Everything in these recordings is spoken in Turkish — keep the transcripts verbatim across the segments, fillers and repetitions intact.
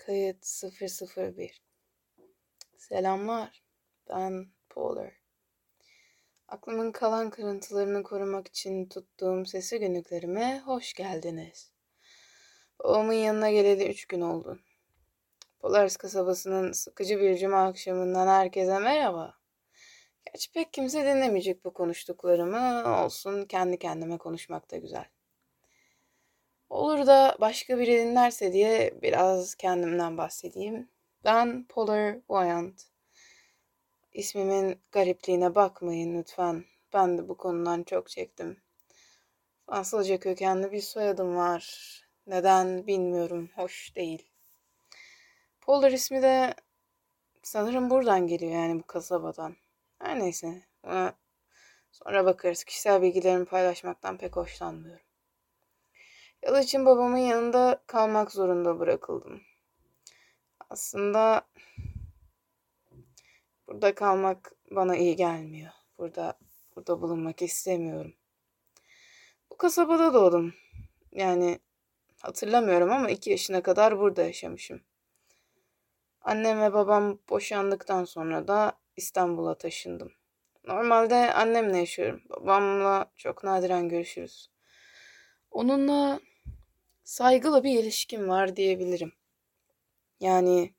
Kayıt sıfır sıfır bir. Selamlar. Ben Polar. Aklımın kalan kırıntılarını korumak için tuttuğum sesi günlüklerime hoş geldiniz. Babamın yanına geleli üç gün oldu. Polaris kasabasının sıkıcı bir cuma akşamından herkese merhaba. Gerçi pek kimse dinlemeyecek bu konuştuklarımı. Olsun, kendi kendime konuşmak da güzel. Olur da başka biri dinlerse diye biraz kendimden bahsedeyim. Ben Polar Voyant. İsmimin garipliğine bakmayın lütfen. Ben de bu konudan çok çektim. Fransızca kökenli bir soyadım var. Neden bilmiyorum. Hoş değil. Polar ismi de sanırım buradan geliyor, yani bu kasabadan. Her neyse. Buna sonra bakarız. Kişisel bilgilerimi paylaşmaktan pek hoşlanmıyorum. Yıl için babamın yanında kalmak zorunda bırakıldım. Aslında burada kalmak bana iyi gelmiyor. Burada burada bulunmak istemiyorum. Bu kasabada doğdum. Yani hatırlamıyorum ama iki yaşına kadar burada yaşamışım. Annem ve babam boşandıktan sonra da İstanbul'a taşındım. Normalde annemle yaşıyorum. Babamla çok nadiren görüşürüz. Onunla saygılı bir ilişkim var diyebilirim. Yani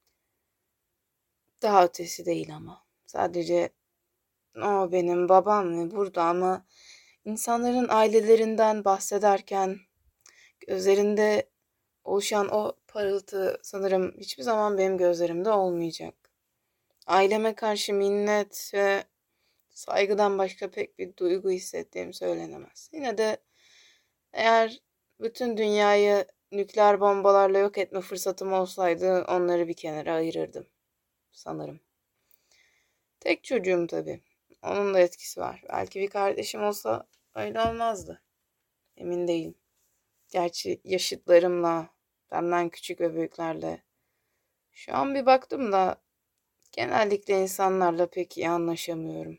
daha ötesi değil ama. Sadece o benim babam ve burada, ama insanların ailelerinden bahsederken gözlerinde oluşan o parıltı sanırım hiçbir zaman benim gözlerimde olmayacak. Aileme karşı minnet ve saygıdan başka pek bir duygu hissettiğim söylenemez. Yine de eğer bütün dünyayı nükleer bombalarla yok etme fırsatım olsaydı onları bir kenara ayırırdım sanırım. Tek çocuğum tabii. Onun da etkisi var. Belki bir kardeşim olsa öyle olmazdı. Emin değilim. Gerçi yaşıtlarımla, benden küçük ve büyüklerle şu an bir baktım da genellikle insanlarla pek iyi anlaşamıyorum.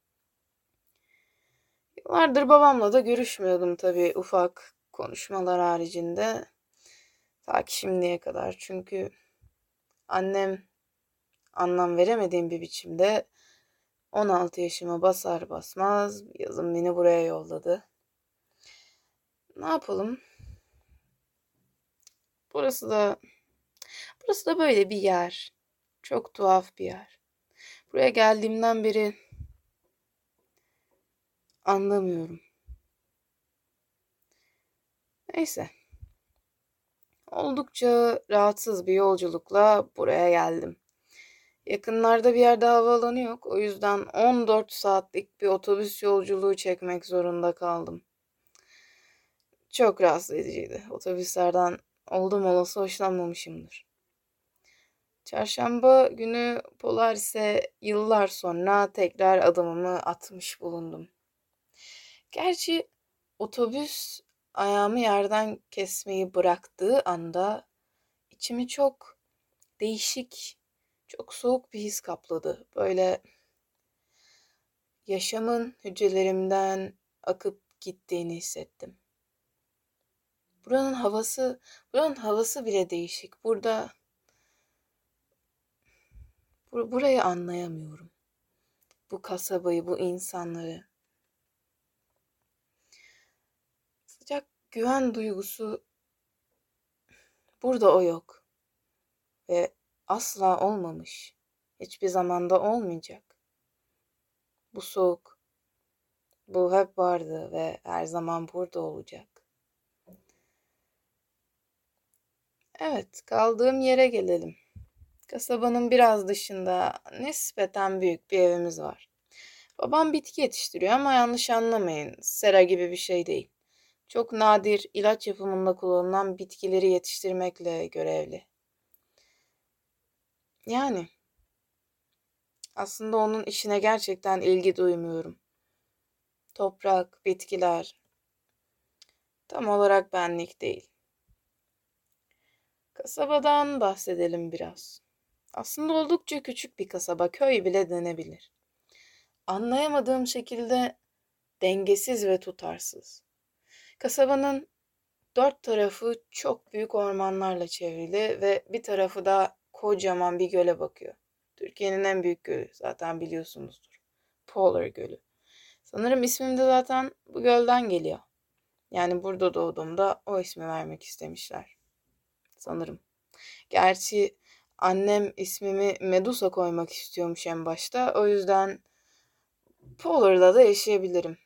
Yıllardır babamla da görüşmüyordum tabii, ufak konuşmalar haricinde. Ta ki şimdiye kadar. Çünkü annem anlam veremediğim bir biçimde on altı yaşıma basar basmaz yazın beni buraya yolladı. Ne yapalım? Burası da burası da böyle bir yer. Çok tuhaf bir yer. Buraya geldiğimden beri anlamıyorum. Neyse. Oldukça rahatsız bir yolculukla buraya geldim. Yakınlarda bir yerde havaalanı yok. O yüzden on dört saatlik bir otobüs yolculuğu çekmek zorunda kaldım. Çok rahatsız ediciydi. Otobüslerden oldum olası hoşlanmamışımdır. Çarşamba günü Polaris'e yıllar sonra tekrar adımımı atmış bulundum. Gerçi otobüs ayağımı yerden kesmeyi bıraktığı anda içimi çok değişik, çok soğuk bir his kapladı. Böyle yaşamın hücrelerimden akıp gittiğini hissettim. Buranın havası, buranın havası bile değişik. Burada bur- burayı anlayamıyorum. Bu kasabayı, bu insanları. Sıcak güven duygusu burada o yok ve asla olmamış. Hiçbir zamanda olmayacak. Bu soğuk, bu hep vardı ve her zaman burada olacak. Evet, kaldığım yere gelelim. Kasabanın biraz dışında nispeten büyük bir evimiz var. Babam bitki yetiştiriyor ama yanlış anlamayın, sera gibi bir şey değil. Çok nadir ilaç yapımında kullanılan bitkileri yetiştirmekle görevli. Yani aslında onun işine gerçekten ilgi duymuyorum. Toprak, bitkiler tam olarak benlik değil. Kasabadan bahsedelim biraz. Aslında oldukça küçük bir kasaba, köy bile denebilir. Anlayamadığım şekilde dengesiz ve tutarsız. Kasabanın dört tarafı çok büyük ormanlarla çevrili ve bir tarafı da kocaman bir göle bakıyor. Türkiye'nin en büyük gölü, zaten biliyorsunuzdur. Polar Gölü. Sanırım ismim de zaten bu gölden geliyor. Yani burada doğduğumda o ismi vermek istemişler. Sanırım. Gerçi annem ismimi Medusa koymak istiyormuş en başta. O yüzden Polar'da da yaşayabilirim.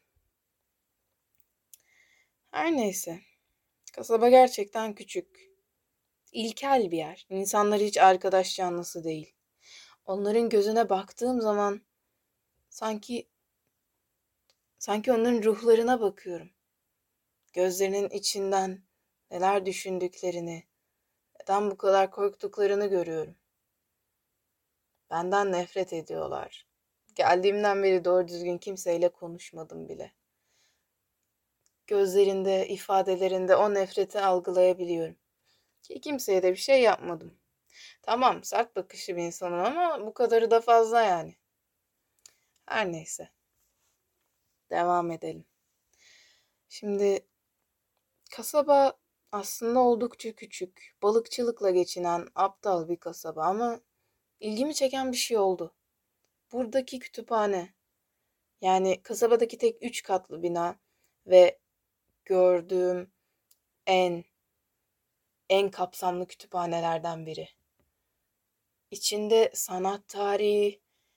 Her neyse. Kasaba gerçekten küçük. İlkel bir yer. İnsanlar hiç arkadaş canlısı değil. Onların gözüne baktığım zaman sanki sanki onların ruhlarına bakıyorum. Gözlerinin içinden neler düşündüklerini, neden bu kadar korktuklarını görüyorum. Benden nefret ediyorlar. Geldiğimden beri doğru düzgün kimseyle konuşmadım bile. Gözlerinde, ifadelerinde o nefreti algılayabiliyorum. Ki kimseye de bir şey yapmadım. Tamam, sert bakışlı bir insanım ama bu kadarı da fazla yani. Her neyse. Devam edelim. Şimdi kasaba aslında oldukça küçük, balıkçılıkla geçinen aptal bir kasaba ama ilgimi çeken bir şey oldu. Buradaki kütüphane, yani kasabadaki tek üç katlı bina ve gördüğüm en en kapsamlı kütüphanelerden biri. İçinde sanat tarihi,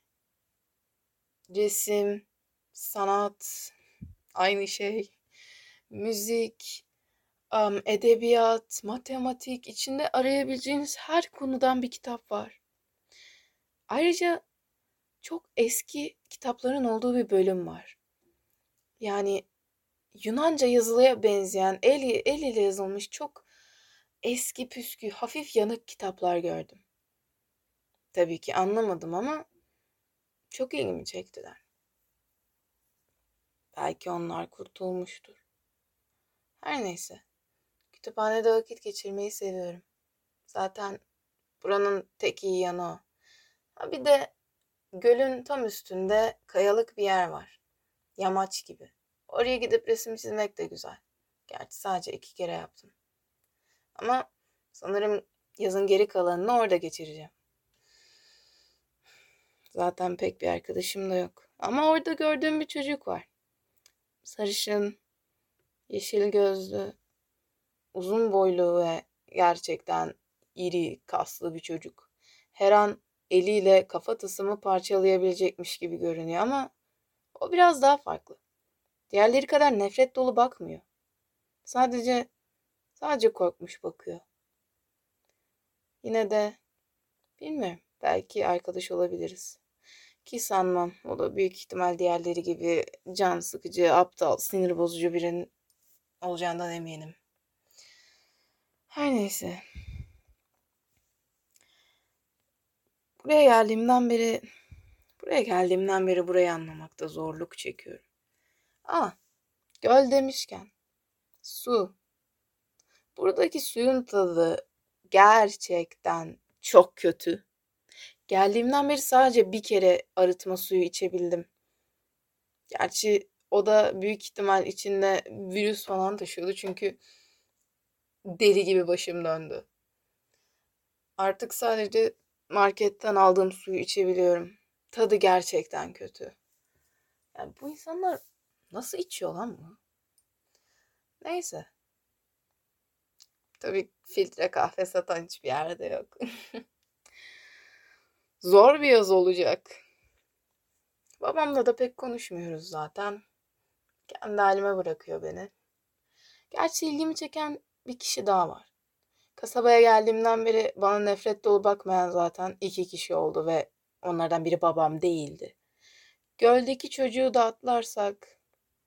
resim, sanat, aynı şey, müzik, am, edebiyat, matematik, içinde arayabileceğiniz her konudan bir kitap var. Ayrıca çok eski kitapların olduğu bir bölüm var. Yani Yunanca yazılıya benzeyen, el, el ile yazılmış çok eski püskü, hafif yanık kitaplar gördüm. Tabii ki anlamadım ama çok ilgimi çektiler. Belki onlar kurtulmuştur. Her neyse. Kütüphanede vakit geçirmeyi seviyorum. Zaten buranın tek iyi yanı o. Ha bir de gölün tam üstünde kayalık bir yer var. Yamaç gibi. Oraya gidip resim çizmek de güzel. Gerçi sadece iki kere yaptım. Ama sanırım yazın geri kalanını orada geçireceğim. Zaten pek bir arkadaşım da yok. Ama orada gördüğüm bir çocuk var. Sarışın, yeşil gözlü, uzun boylu ve gerçekten iri, kaslı bir çocuk. Her an eliyle kafatasımı parçalayabilecekmiş gibi görünüyor ama o biraz daha farklı. Diğerleri kadar nefret dolu bakmıyor. Sadece, sadece korkmuş bakıyor. Yine de bilmiyorum, belki arkadaş olabiliriz. Ki sanmam. O da büyük ihtimal diğerleri gibi can sıkıcı, aptal, sinir bozucu birinin olacağından eminim. Her neyse. Buraya geldiğimden beri buraya geldiğimden beri burayı anlamakta zorluk çekiyorum. Aa, göl demişken su. Buradaki suyun tadı gerçekten çok kötü. Geldiğimden beri sadece bir kere arıtma suyu içebildim. Gerçi o da büyük ihtimal içinde virüs falan taşıyordu çünkü deli gibi başım döndü. Artık sadece marketten aldığım suyu içebiliyorum. Tadı gerçekten kötü. Yani bu insanlar nasıl içiyor lan bunu? Neyse. Tabii filtre kahve satan hiçbir yerde yok. Zor bir yaz olacak. Babamla da pek konuşmuyoruz zaten. Kendi halime bırakıyor beni. Gerçi ilgimi çeken bir kişi daha var. Kasabaya geldiğimden beri bana nefret dolu bakmayan zaten iki kişi oldu ve onlardan biri babam değildi. Göldeki çocuğu da atlarsak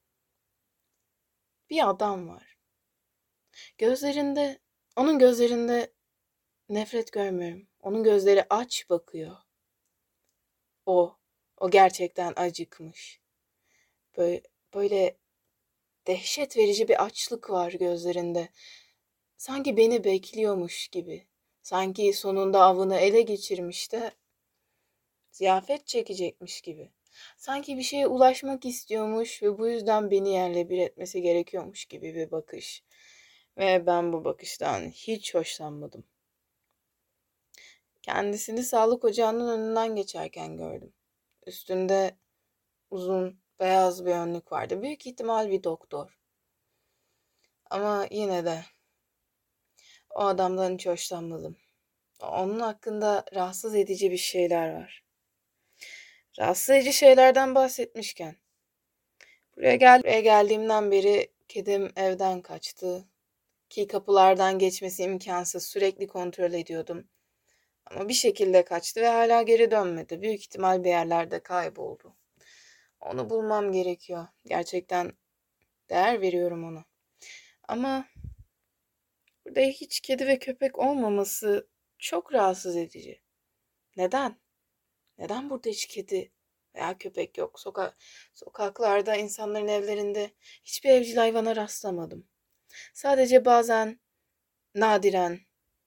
bir adam var. Gözlerinde, onun gözlerinde nefret görmüyorum. Onun gözleri aç bakıyor. O, o gerçekten acıkmış. Böyle, böyle dehşet verici bir açlık var gözlerinde. Sanki beni bekliyormuş gibi. Sanki sonunda avını ele geçirmiş de ziyafet çekecekmiş gibi. Sanki bir şeye ulaşmak istiyormuş ve bu yüzden beni yerle bir etmesi gerekiyormuş gibi bir bakış. Ve ben bu bakıştan hiç hoşlanmadım. Kendisini sağlık ocağının önünden geçerken gördüm. Üstünde uzun beyaz bir önlük vardı. Büyük ihtimal bir doktor. Ama yine de o adamdan hiç hoşlanmadım. Onun hakkında rahatsız edici bir şeyler var. Rahatsız edici şeylerden bahsetmişken. Buraya, gel buraya geldiğimden beri kedim evden kaçtı. Ki kapılardan geçmesi imkansız. Sürekli kontrol ediyordum. Ama bir şekilde kaçtı ve hala geri dönmedi. Büyük ihtimal bir yerlerde kayboldu. Onu bulmam gerekiyor. Gerçekten değer veriyorum ona. Ama burada hiç kedi ve köpek olmaması çok rahatsız edici. Neden? Neden burada hiç kedi veya köpek yok? Soka sokaklarda, insanların evlerinde hiçbir evcil hayvana rastlamadım. Sadece bazen, nadiren,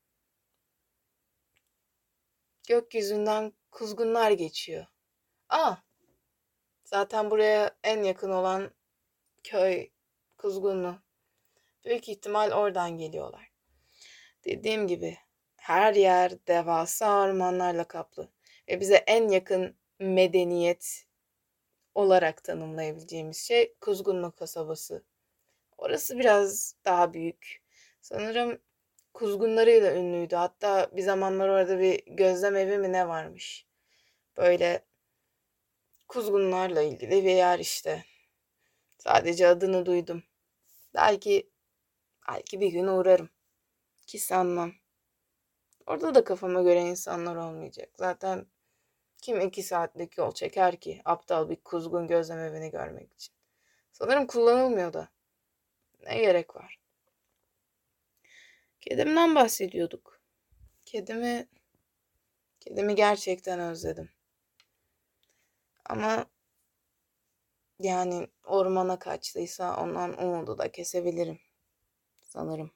gökyüzünden kuzgunlar geçiyor. Aa, zaten buraya en yakın olan köy kuzgunu. Büyük ihtimal oradan geliyorlar. Dediğim gibi her yer devasa ormanlarla kaplı. Ve bize en yakın medeniyet olarak tanımlayabileceğimiz şey Kuzgunlu kasabası. Orası biraz daha büyük. Sanırım kuzgunlarıyla ünlüydü. Hatta bir zamanlar orada bir gözlem evi mi ne varmış. Böyle kuzgunlarla ilgili bir yer işte. Sadece adını duydum. Belki belki bir gün uğrarım. Ki sanmam. Orada da kafama göre insanlar olmayacak. Zaten kim iki saatlik yol çeker ki aptal bir kuzgun gözlem evini görmek için. Sanırım kullanılmıyor da. Ne gerek var? Kedimden bahsediyorduk. Kedimi, kedimi gerçekten özledim. Ama yani ormana kaçtıysa ondan umudu da kesebilirim. Sanırım.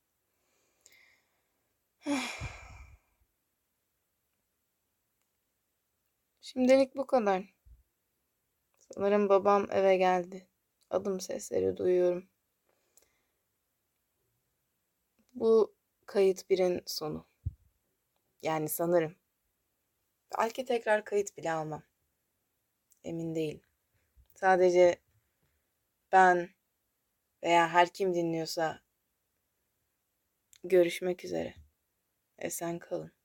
Şimdilik bu kadar. Sanırım babam eve geldi. Adım sesleri duyuyorum. Bu kayıt birin sonu. Yani sanırım. Belki tekrar kayıt bile almam. Emin değilim. Sadece ben veya her kim dinliyorsa görüşmek üzere. Esen kalın.